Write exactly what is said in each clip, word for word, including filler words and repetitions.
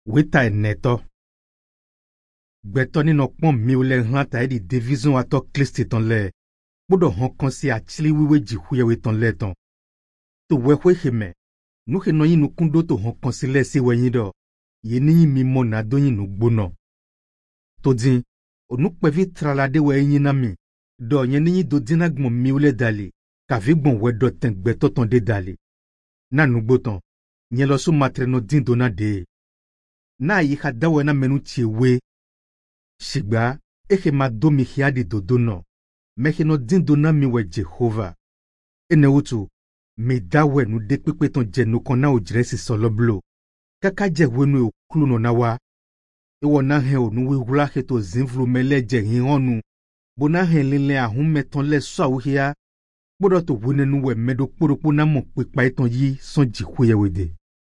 Weta eneto. Gbeto ni no pon mi ule hlan ta di division ato Kristi ton le. Bodo hon konsi a chili wiwe ji huye we ton le ton. To we hwe heme. Nu he no yin nu kundo to hon konsi le si we yin do. Ye ni mi mo na do yin nu gbono. To din, onu pevi tralade we yin na mi. Do yen ni do dina gmo mi ule dali. Ka vi gbon we do ten gbeto ton de dali. Na nu gboton. Nye lo su matre no din do na de. Na yi ha dawe na menu chi we. Shigba, ehe ma do mi hiadi do do no. Mehe no din do na mi we Jehova. Ene utu, mi dawe nu de pepe ton je nu kona ujresi solo blo. Kaka je we nu okulu no na wa. Ewo na he o nu we wula he to zinvlu mele je hin onu. Bo na he lele ahun meton le so awuhia. Bodo to wune nu we medo kporopo na mo pepa eton yi son jihwe wede.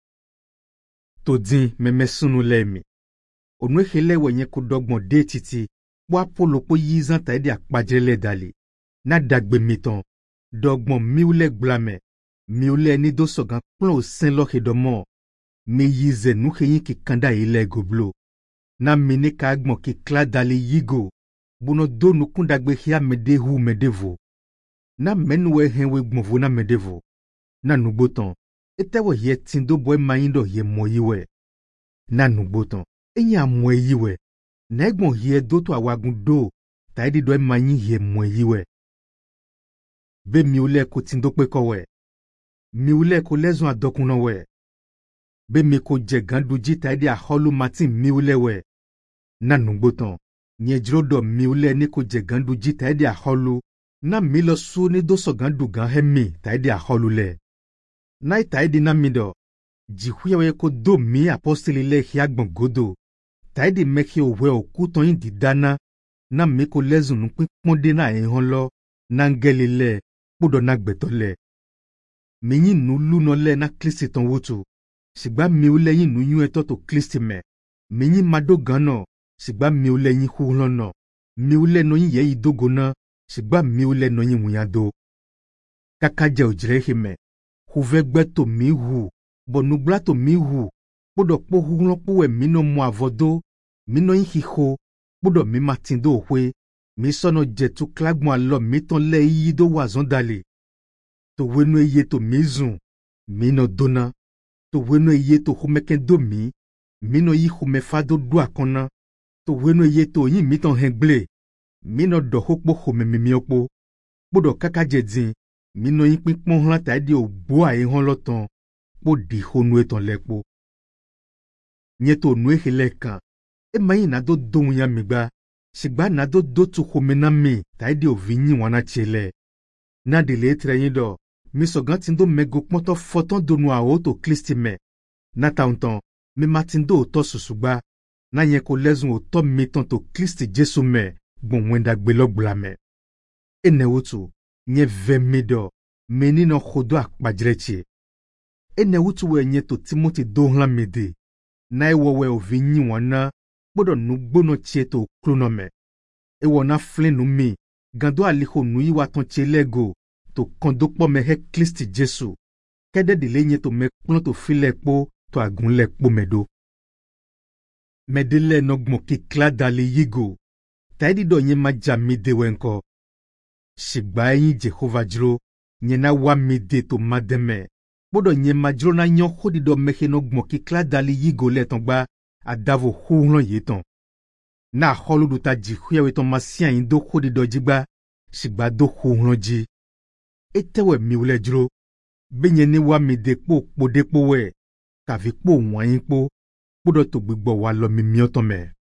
To din meme sunu lemi. Onu hele wenye kudogbon de titi. Bo apolo po yizan ta edi akpajele dali. Na dagbe miton. Dogbon miule blame. Miule ni do sogan plon o sen lo hedomo. Mi yize nu heyin ki kanda ile goblo. Na mine ka agbon ki kla dali yigo. Bono do nu kundagbe hia mede hu medevo. Na menwe henwe gbonvo na medevo. Na nuboton. Etewo ye tindo boy mayindo ye moyiwe. Na nuboton. Enya moyiwe. Na egbon ye do to awagun do. Ta edi do mayin ye moyiwe. Be miule ko tindo pe kowe. Miule ko lezon adokuno we. Be mi ko je ganduji ta edi aholu matin miule we. Na nuboton. Nye jrodo miule ni ko je ganduji ta edi aholu. Na milo su ni do so gandu gan hemi ta edi aholu le. Na ita edi na mido. Jihuye we ko do mi apostoli le hiagbon godo. Ta edi meki owe okuton yin di dana. Na mi ko lezun nupin ponde na ehon lo. Na ngeli le. Podo na gbeto le. Mi yin nu luno le na Kristi ton wotu. Sigba mi ule yin nu yun eto to Kristi me. Mi yin mado gano. Sigba mi ule yin hulon no. Mi ule no yin ye idogo na. Sigba mi ule no yin muyado. Kaka je ojire hime. Huve gbeto mi hu. Bo nublato mi hu. Bodo po hulon po we mino mo avodo. Mino yin hiho. Bodo mi matindo hwe. Mi sono jetu klagmo alo mi ton le yido wazon dali. To weno eye to mizun. Mino dona. To weno eye to humeken do mi. Mino yi humefado do akona. To weno eye to yin mi ton hengle. Mino do hokpo home mi miokpo. Bodo kaka jedin. Mino yin pinpon hlan ta edi ogbo a ehon loton. Po di honu eton lekpo. Nyeto nwe hele kan. E mayi na do don ya migba. Sigba na do do tu home na mi. Ta edi ovinyi wana chele. Na de le tre yin do. Mi sogan tindo mego ponto foton donu a oto Kristi me. Na taunton. Mi matindo oto susugba. Na yen ko lezun oto mi tonto Kristi Jesu me. Bon wenda gbelog blame. Ene utu. Nye vemido. Meni no khodo akpajreche. Ene utu we nye to Timothy dohla mede. Na ewo we ovinyi wana. Bodo nugbono chie to klonome. Ewo na flenu mi. Gando aliko nui waton chelego. To kondokpo mehe Kristi Jesu. Kede dile nye to me klon to filekpo. To agun lekpo medo. Medele nogmo ki kla dali yigo. Taidi do nye maja mide wenko. Shigba yin Jehova jro. Nye na wa mide to mademe. Bodo nye majro na nyon hodi do mehe nogmo ki kla dali yigo leton ba. Adavo hulon yeton. Na holu do ta jihuye weton masyan yin do hodi do jigba. Shigba do hulon ji. Etewe miule jro. Benye ne wa mide po po depo we. Kavi po wanyin po. Bodo to gbigbo wa lo mi mioton me.